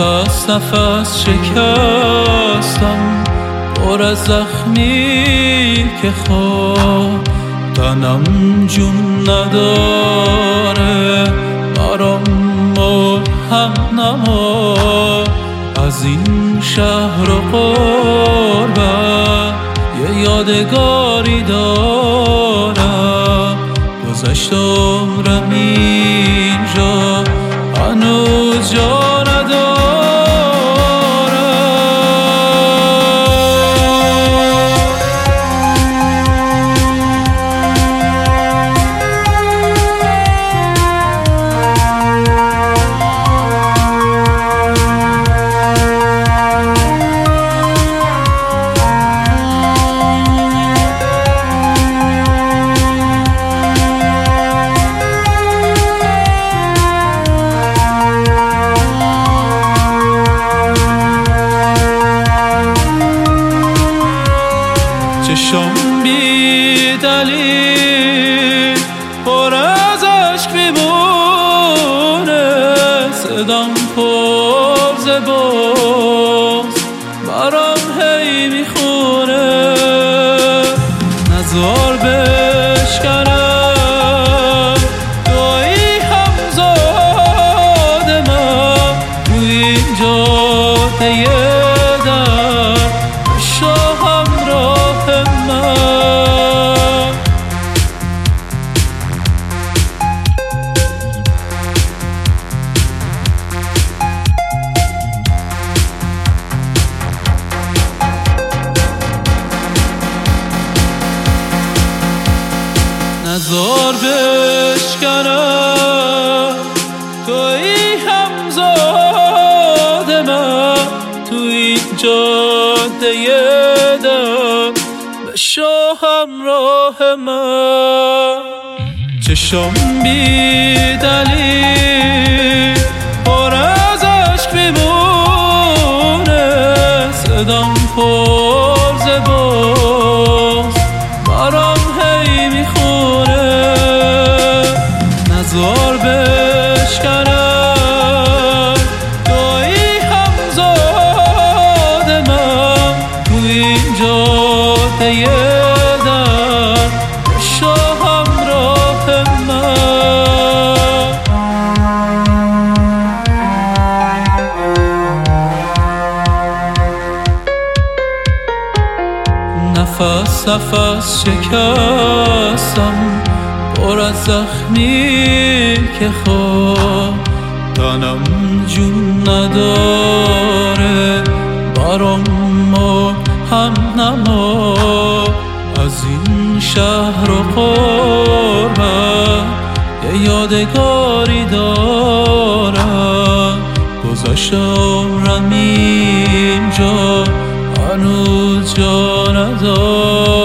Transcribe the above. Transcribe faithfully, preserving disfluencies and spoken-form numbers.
نفس نفس شکستم پر از زخمی که خواب تنم جون نداره، برام مرهم نما از این شهر و قربت یه یادگاری دارم. گذشت عمرم اینجا هنوز جا ندارم. چشم بی دلیل پر از عشق میمونه، صدام پر ز بغض برام هی میخونه. نزار بشکنم توی همزاد من توی این جاده در شاهم راه من. نزار بشکنم توی همزاد من توی جاده در بشاهم راه من. چشم بی دلیل پر از عشق میمونه، صدام پر ز بغض برام هی میخونه. نزار بشکنم توی همزاد من توی این جاده در شاهم راه من. نفس نفس شکستم پر از زخمی که خواب تنم جون نداره، برام مرهم نما از این شهر و قربت یه یادگاری دارم. گذشت عمرم اینجا هنوز جا ندارم.